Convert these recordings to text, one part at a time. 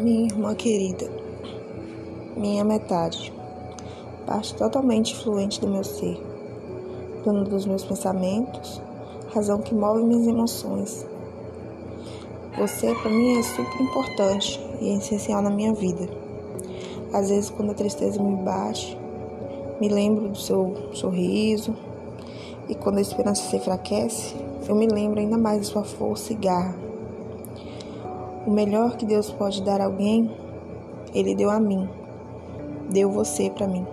Minha irmã querida, minha metade, parte totalmente influente do meu ser, dona dos meus pensamentos, razão que move minhas emoções. Você, para mim, é super importante e é essencial na minha vida. Às vezes, quando a tristeza me bate, me lembro do seu sorriso, e quando a esperança se enfraquece, eu me lembro ainda mais da sua força e garra. O melhor que Deus pode dar a alguém, Ele deu a mim. Deu você para mim.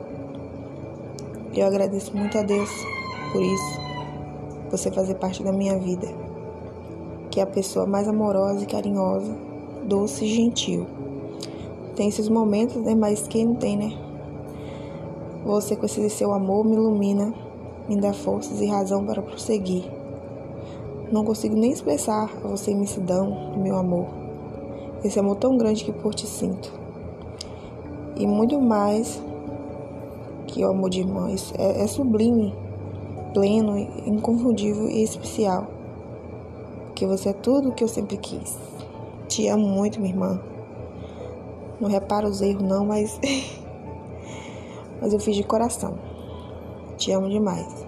Eu agradeço muito a Deus por isso, você fazer parte da minha vida, que é a pessoa mais amorosa e carinhosa, doce e gentil. Tem esses momentos, né? Mas quem não tem, né? Você, com esse seu amor, me ilumina, me dá forças e razão para prosseguir. Não consigo nem expressar a você a imensidão do meu amor. Esse amor tão grande que por ti sinto. E muito mais que o amor de irmã. Isso é sublime, pleno, inconfundível e especial. Porque você é tudo o que eu sempre quis. Te amo muito, minha irmã. Não reparo os erros não, mas eu fiz de coração. Te amo demais.